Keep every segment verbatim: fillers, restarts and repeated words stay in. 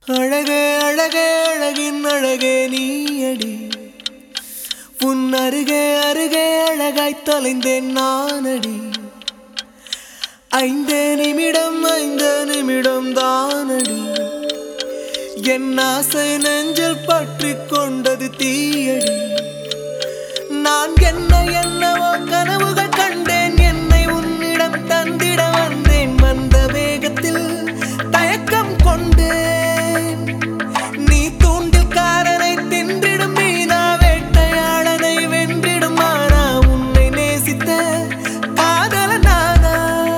அழகே அழகே அழகின் அழகே நீயடி உன் அருகே அருகே அழகாய் தொலைந்தேன் நானடி ஐந்தே நிமிடம் ஐந்து நிமிடம் தானடி என் ஆசை நெஞ்சில் பற்றி கொண்டது தீயடி நான் என்ன என்னவோ கனவுகள் கண்டேன் என்னை உன்னிடம் தந்திட வந்தேன் வந்த வேகத்தில் தயக்கம் கொண்டேன் நீ தூண்டில் காரனை தின்றிடும் மீனா வேட்டையாளனை வென்றிடும் ஆனா உன்னை நேசித்த காதல நானா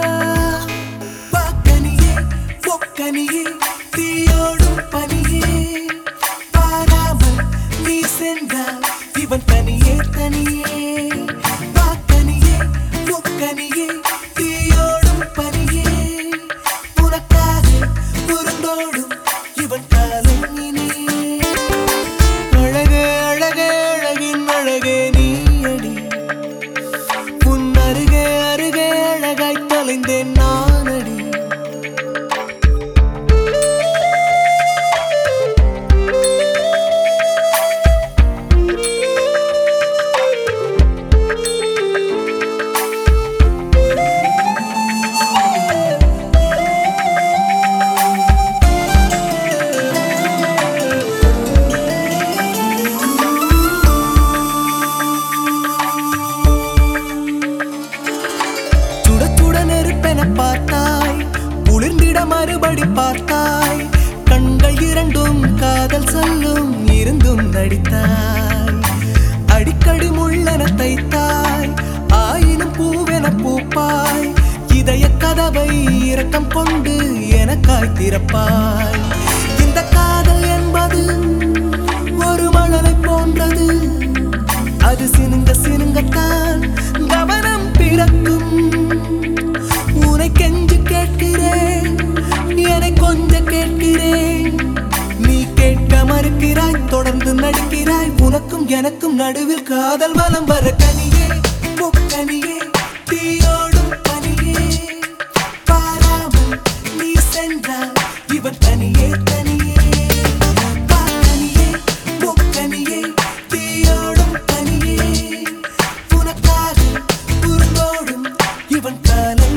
பாக்கனியே பொக்கனியே தீயோடும் பனியே பாராமல் நீ சென்றால் இவன் தனியே தனியே பாக்கனியே பொக்கனியே தீயோடும் பனியே உனக்காக உருண்டோடும் இவன் காலம் இனியே அழகே அழகே அழகின் அழகே நீயடி உன் அருகே அருகே அழகாய் தொலைந்தேன் நானடி பார்த்தாய் குளிர்ந்திட மறுபடி பார்த்தாய் கண்கள் இரண்டும் காதல் சொல்லும் இருந்தும் நடித்தாய் அடிக்கடி முள்ளென தைத்தாய் ஆயினும் பூவென பூப்பாய் இதய கதவை இரக்கம் கொண்டு எனக்காய் திறப்பாய் இந்த காதல் என்பது ஒரு மழலை போன்றது அது சினுங்க சினுங்கத்தான் கவனம் பிறக்கும் உன்னை கெஞ்சு கேட்கிறேன் என்னை கொஞ்சம் கேட்கிறேன் நீ கேட்க மறுக்கிறாய் தொடர்ந்து நடிக்கிறாய் உனக்கும் எனக்கும் நடுவில் காதல் வலம் வர கனியே பொக்கனியே தீயோடும் பனியே பாராமல் நீ சென்றால் இவன் தனியே தனியே பாக்கனியே பொக்கனியே தீயோடும் பனியே உனக்காக உருண்டோடும் இவன் காலம்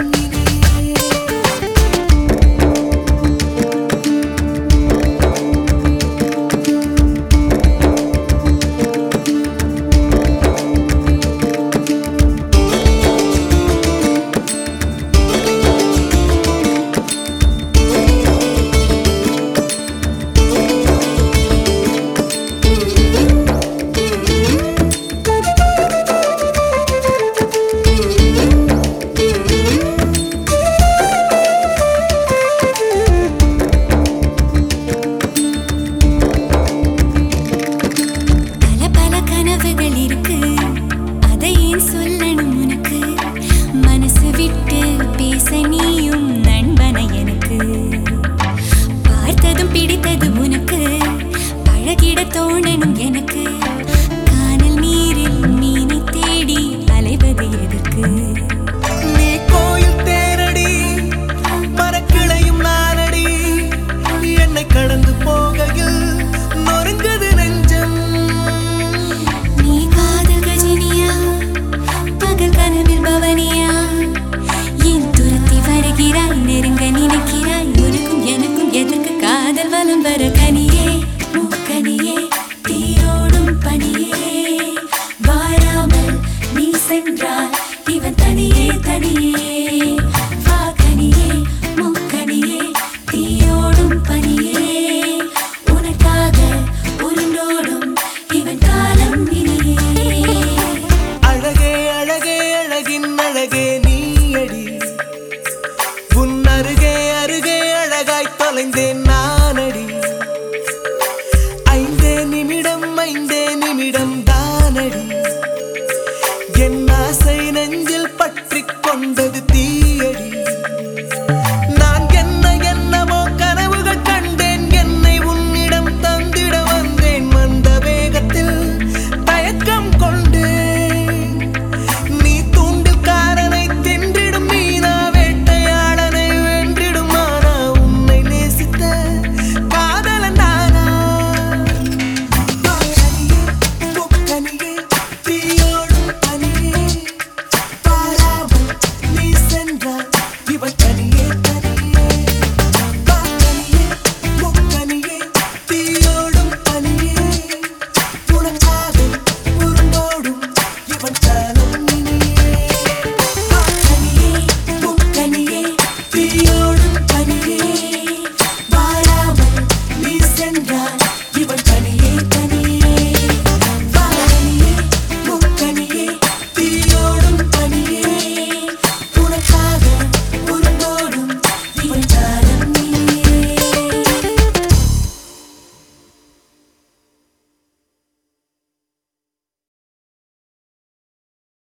தோணனும் எனக்கு கானல் நீரில் மீனை தேடி அலைவது எதற்கு நீ கோயில் தேரடி மரக்கிளையும் நானடி என்னை கடந்து போகையில் நொறுங்கது நெஞ்சம் நீ காதல் கஜினியா பகல் கனவில் பவனியா என் துரத்தி வருகிறாய் நெருங்க நினைக்கிறாய் உனக்கும் எனக்கும் எதற்கு காதல் வலம் வர கனியே முக்கனியே தீயோடும் பனியே வாராமல் நீ சென்றால் இவன் தனியே தனியே வாகனியே முக்கனியே தீயோடும் பனியே உனக்காக உருண்டோடும் இவன் காலம் இனியே அழகே அழகே அழகின் அழகே நீயடி உன் அருகே அருகே